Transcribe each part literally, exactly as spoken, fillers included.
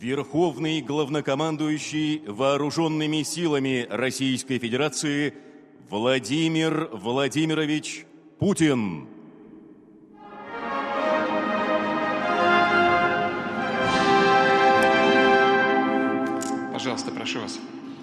Верховный главнокомандующий Вооруженными силами Российской Федерации Владимир Владимирович Путин. Пожалуйста, прошу вас.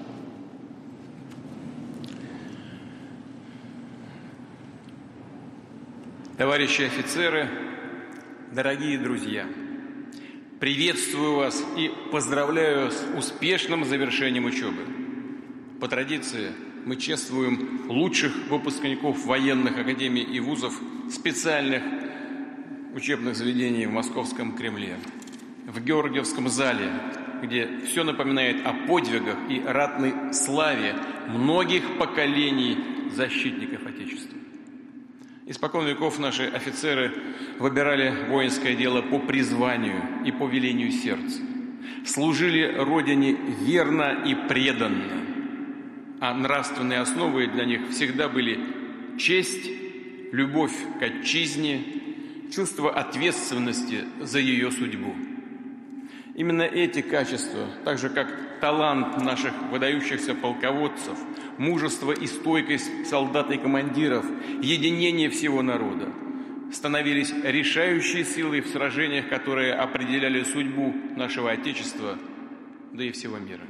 Товарищи офицеры, дорогие друзья, приветствую вас и поздравляю с успешным завершением учебы. По традиции мы чествуем лучших выпускников военных академий и вузов специальных учебных заведений в Московском Кремле, в Георгиевском зале, где все напоминает о подвигах и ратной славе многих поколений защитников Отечества. Испокон веков наши офицеры выбирали воинское дело по призванию и по велению сердца, служили Родине верно и преданно, а нравственные основы для них всегда были честь, любовь к отчизне, чувство ответственности за ее судьбу. Именно эти качества, так же как талант наших выдающихся полководцев, мужество и стойкость солдат и командиров, единение всего народа, становились решающей силой в сражениях, которые определяли судьбу нашего Отечества, да и всего мира.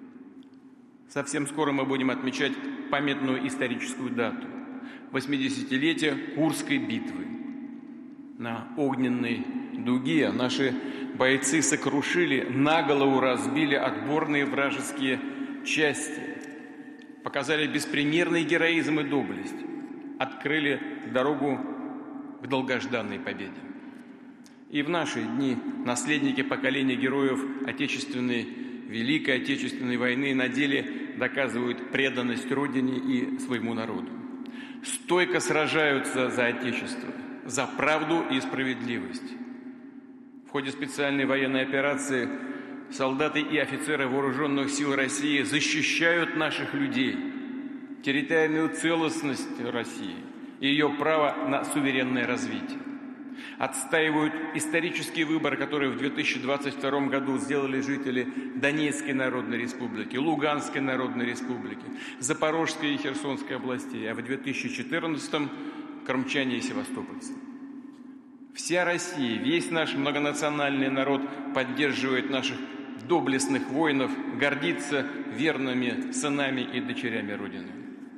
Совсем скоро мы будем отмечать памятную историческую дату – восьмидесятилетие Курской битвы. На огненной дуге наши бойцы сокрушили, наголову разбили отборные вражеские части, показали беспримерный героизм и доблесть, открыли дорогу к долгожданной победе. И в наши дни наследники поколения героев Отечественной, Великой Отечественной войны на деле доказывают преданность Родине и своему народу. Стойко сражаются за Отечество, за правду и справедливость. В ходе специальной военной операции солдаты и офицеры вооруженных сил России защищают наших людей, территориальную целостность России и ее право на суверенное развитие. Отстаивают исторический выбор, который в две тысячи двадцать втором году сделали жители Донецкой Народной Республики, Луганской Народной Республики, Запорожской и Херсонской областей, а в две тысячи четырнадцатом крымчане и севастопольцы. Вся Россия, весь наш многонациональный народ поддерживает наших доблестных воинов, гордится верными сынами и дочерями Родины.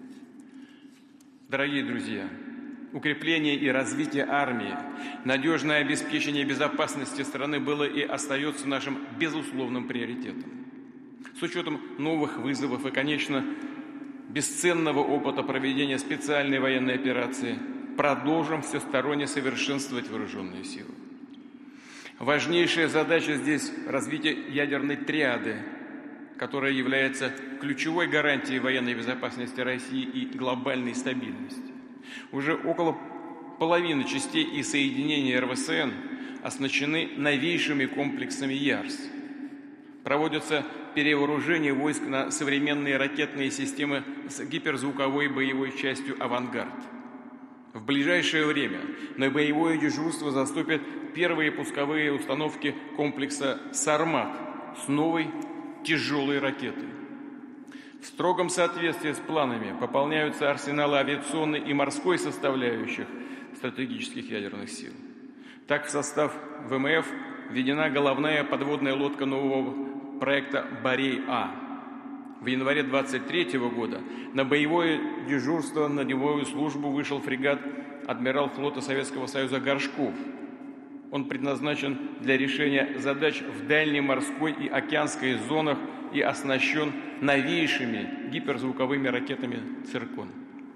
Дорогие друзья, укрепление и развитие армии, надежное обеспечение безопасности страны было и остается нашим безусловным приоритетом. С учетом новых вызовов и, конечно, бесценного опыта проведения специальной военной операции продолжим всесторонне совершенствовать вооруженные силы. Важнейшая задача здесь – развитие ядерной триады, которая является ключевой гарантией военной безопасности России и глобальной стабильности. Уже около половины частей и соединений эр вэ эс эн оснащены новейшими комплексами ЯРС. Проводятся перевооружение войск на современные ракетные системы с гиперзвуковой боевой частью «Авангард». В ближайшее время на боевое дежурство заступят первые пусковые установки комплекса «Сармат» с новой тяжелой ракетой. В строгом соответствии с планами пополняются арсеналы авиационной и морской составляющих стратегических ядерных сил. Так, в состав вэ эм эф введена головная подводная лодка нового проекта «Борей-А». В январе две тысячи двадцать третьего года на боевое дежурство на дневную службу вышел фрегат адмирал флота Советского Союза Горшков. Он предназначен для решения задач в дальней морской и океанской зонах и оснащен новейшими гиперзвуковыми ракетами «Циркон».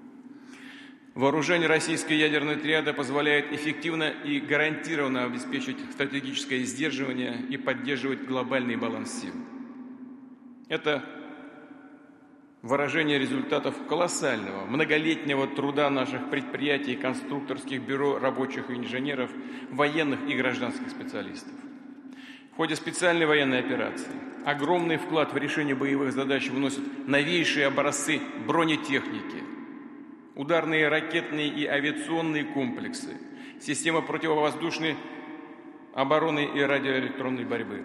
Вооружение российской ядерной триады позволяет эффективно и гарантированно обеспечить стратегическое сдерживание и поддерживать глобальный баланс сил. Это выражение результатов колоссального, многолетнего труда наших предприятий, конструкторских бюро, рабочих и инженеров, военных и гражданских специалистов. В ходе специальной военной операции огромный вклад в решение боевых задач вносят новейшие образцы бронетехники, ударные ракетные и авиационные комплексы, система противовоздушной обороны и радиоэлектронной борьбы,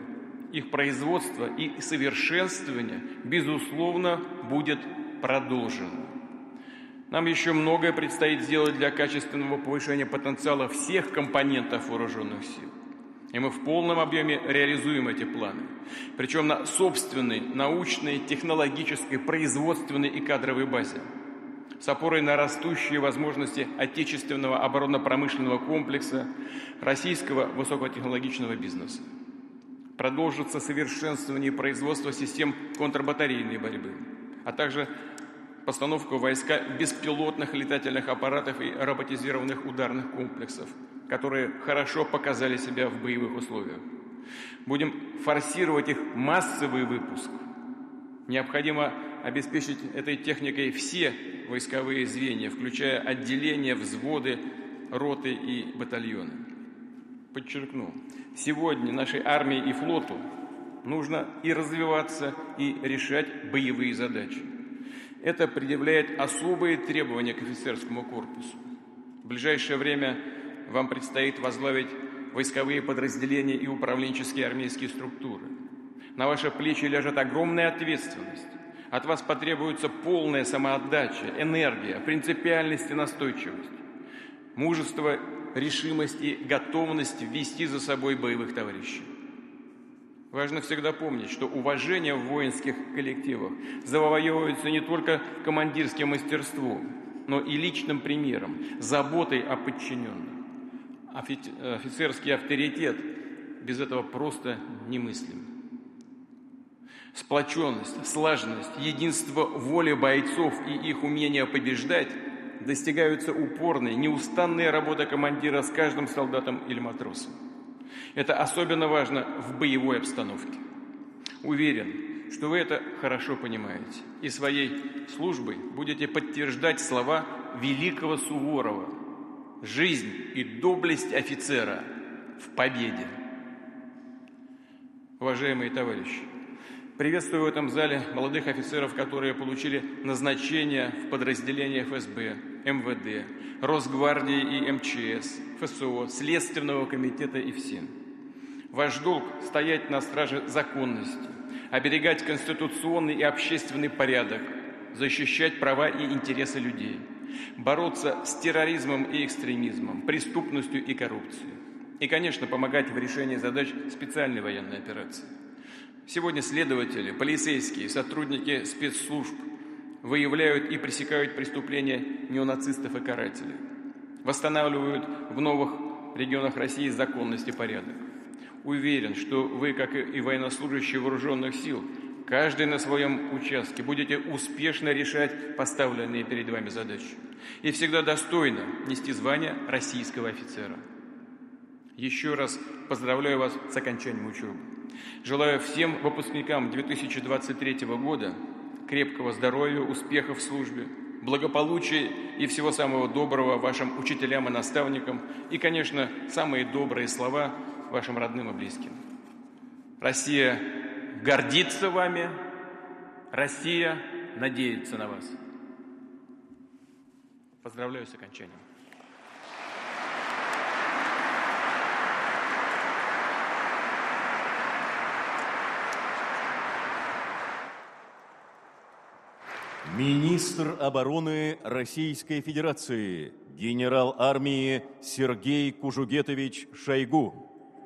их производство и совершенствование, безусловно, будет продолжено. Нам еще многое предстоит сделать для качественного повышения потенциала всех компонентов вооруженных сил. И мы в полном объеме реализуем эти планы. Причем на собственной научной, технологической, производственной и кадровой базе. С опорой на растущие возможности отечественного оборонно-промышленного комплекса, российского высокотехнологичного бизнеса. Продолжится совершенствование производства систем контрбатарейной борьбы, а также постановка в войска беспилотных летательных аппаратов и роботизированных ударных комплексов, которые хорошо показали себя в боевых условиях. Будем форсировать их массовый выпуск. Необходимо обеспечить этой техникой все войсковые звенья, включая отделения, взводы, роты и батальоны. Подчеркну, сегодня нашей армии и флоту нужно и развиваться, и решать боевые задачи. Это предъявляет особые требования к офицерскому корпусу. В ближайшее время вам предстоит возглавить войсковые подразделения и управленческие армейские структуры. На ваши плечи лежит огромная ответственность. От вас потребуется полная самоотдача, энергия, принципиальность и настойчивость, мужество, решимость и готовность вести за собой боевых товарищей. Важно всегда помнить, что уважение в воинских коллективах завоевывается не только командирским мастерством, но и личным примером, заботой о подчиненных. Офицерский авторитет без этого просто немыслим. Сплоченность, слаженность, единство воли бойцов и их умение побеждать достигаются упорной, неустанной работой командира с каждым солдатом или матросом. Это особенно важно в боевой обстановке. Уверен, что вы это хорошо понимаете и своей службой будете подтверждать слова великого Суворова: «Жизнь и доблесть офицера в победе». Уважаемые товарищи, приветствую в этом зале молодых офицеров, которые получили назначение в подразделения эф эс бэ, эм вэ дэ, Росгвардии и эм че эс, эф эс о, Следственного комитета и эф син. Ваш долг – стоять на страже законности, оберегать конституционный и общественный порядок, защищать права и интересы людей, бороться с терроризмом и экстремизмом, преступностью и коррупцией. И, конечно, помогать в решении задач специальной военной операции. Сегодня следователи, полицейские, сотрудники спецслужб выявляют и пресекают преступления неонацистов и карателей, восстанавливают в новых регионах России законность и порядок. Уверен, что вы, как и военнослужащие вооруженных сил, каждый на своем участке будете успешно решать поставленные перед вами задачи и всегда достойно нести звание российского офицера. Еще раз поздравляю вас с окончанием учебы. Желаю всем выпускникам две тысячи двадцать третьего года крепкого здоровья, успехов в службе, благополучия и всего самого доброго вашим учителям и наставникам и, конечно, самые добрые слова вашим родным и близким. Россия гордится вами, Россия надеется на вас. Поздравляю с окончанием. Министр обороны Российской Федерации, генерал армии Сергей Кужугетович Шойгу.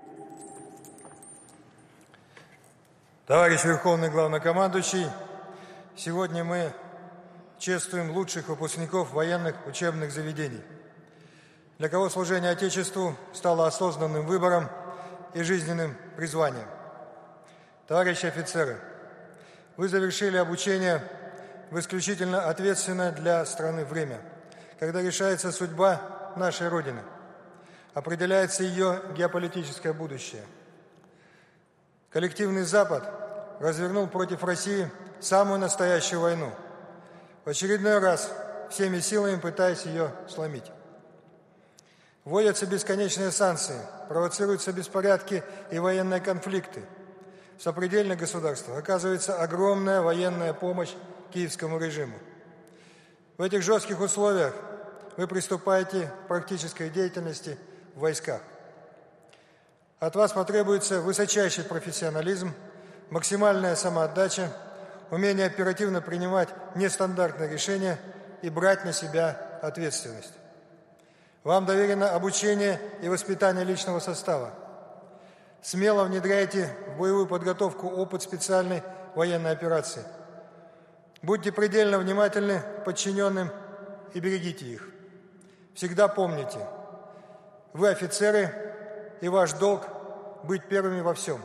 Товарищ Верховный Главнокомандующий, сегодня мы чествуем лучших выпускников военных учебных заведений, для кого служение Отечеству стало осознанным выбором и жизненным призванием. Товарищи офицеры, вы завершили обучение в исключительно ответственное для страны время, когда решается судьба нашей Родины, определяется ее геополитическое будущее. Коллективный Запад развернул против России самую настоящую войну, в очередной раз всеми силами пытаясь ее сломить. Вводятся бесконечные санкции, провоцируются беспорядки и военные конфликты. В сопредельных государствах оказывается огромная военная помощь киевскому режиму. В этих жестких условиях вы приступаете к практической деятельности в войсках. От вас потребуется высочайший профессионализм, максимальная самоотдача, умение оперативно принимать нестандартные решения и брать на себя ответственность. Вам доверено обучение и воспитание личного состава. Смело внедряйте в боевую подготовку опыт специальной военной операции. Будьте предельно внимательны к подчиненным и берегите их. Всегда помните, вы офицеры, и ваш долг – быть первыми во всем.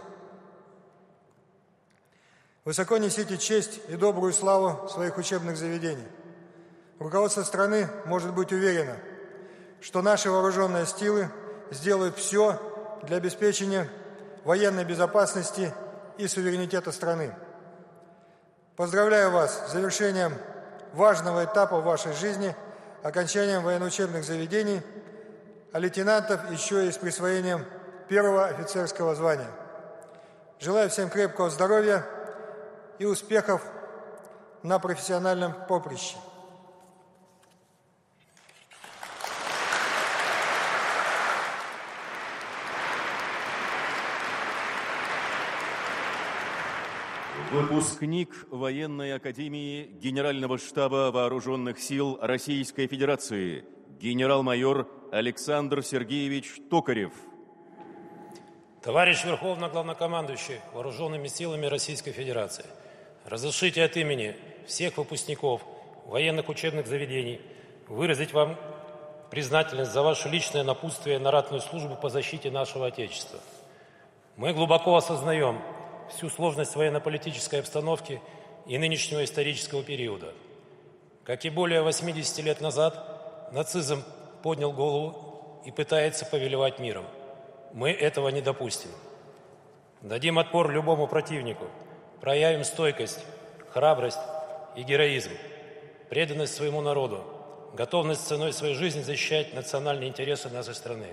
Высоко несите честь и добрую славу своих учебных заведений. Руководство страны может быть уверено, что наши вооруженные силы сделают все для обеспечения военной безопасности и суверенитета страны. Поздравляю вас с завершением важного этапа в вашей жизни, окончанием военно-учебных заведений, а лейтенантов еще и с присвоением первого офицерского звания. Желаю всем крепкого здоровья и успехов на профессиональном поприще. Выпускник Военной академии Генерального штаба Вооруженных сил Российской Федерации, генерал-майор Александр Сергеевич Токарев. Товарищ Верховный Главнокомандующий Вооруженными силами Российской Федерации, разрешите от имени всех выпускников военных учебных заведений выразить вам признательность за ваше личное напутствие на ратную службу по защите нашего Отечества. Мы глубоко осознаем всю сложность военно-политической обстановки и нынешнего исторического периода. Как и более восьмидесяти лет назад, нацизм поднял голову и пытается повелевать миром. Мы этого не допустим. Дадим отпор любому противнику, проявим стойкость, храбрость и героизм, преданность своему народу, готовность ценой своей жизни защищать национальные интересы нашей страны.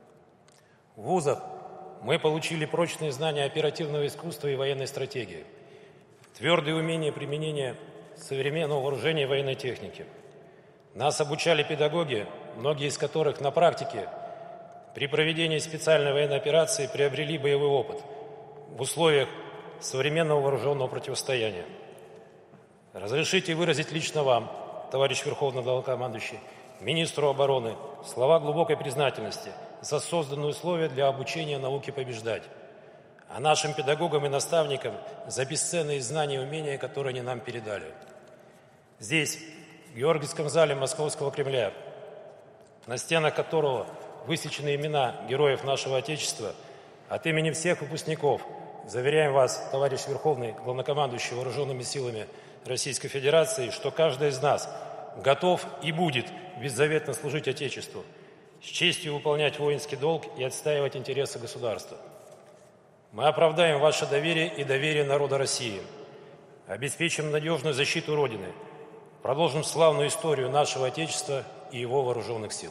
В вузах мы получили прочные знания оперативного искусства и военной стратегии, твердые умения применения современного вооружения и военной техники. Нас обучали педагоги, многие из которых на практике при проведении специальной военной операции приобрели боевой опыт в условиях современного вооруженного противостояния. Разрешите выразить лично вам, товарищ Верховный Главнокомандующий, министру обороны, слова глубокой признательности за созданные условия для обучения науке побеждать, а нашим педагогам и наставникам за бесценные знания и умения, которые они нам передали. Здесь, в Георгиевском зале Московского Кремля, на стенах которого высечены имена героев нашего Отечества, от имени всех выпускников заверяем вас, товарищ Верховный Главнокомандующий Вооруженными силами Российской Федерации, что каждый из нас готов и будет беззаветно служить Отечеству, с честью выполнять воинский долг и отстаивать интересы государства. Мы оправдаем ваше доверие и доверие народа России, обеспечим надежную защиту Родины, продолжим славную историю нашего Отечества и его вооруженных сил.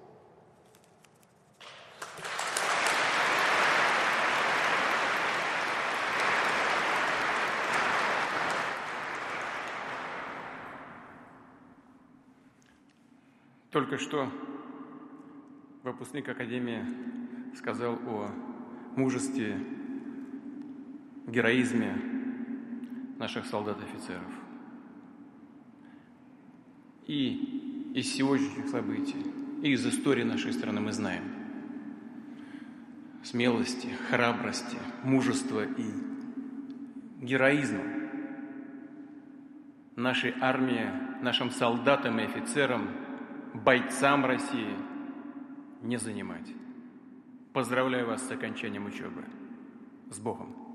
Только что выпускник Академии сказал о мужестве, героизме наших солдат и офицеров. И из сегодняшних событий, и из истории нашей страны мы знаем смелости, храбрости, мужества и героизма нашей армии, нашим солдатам и офицерам, бойцам России не занимать. Поздравляю вас с окончанием учебы. С Богом!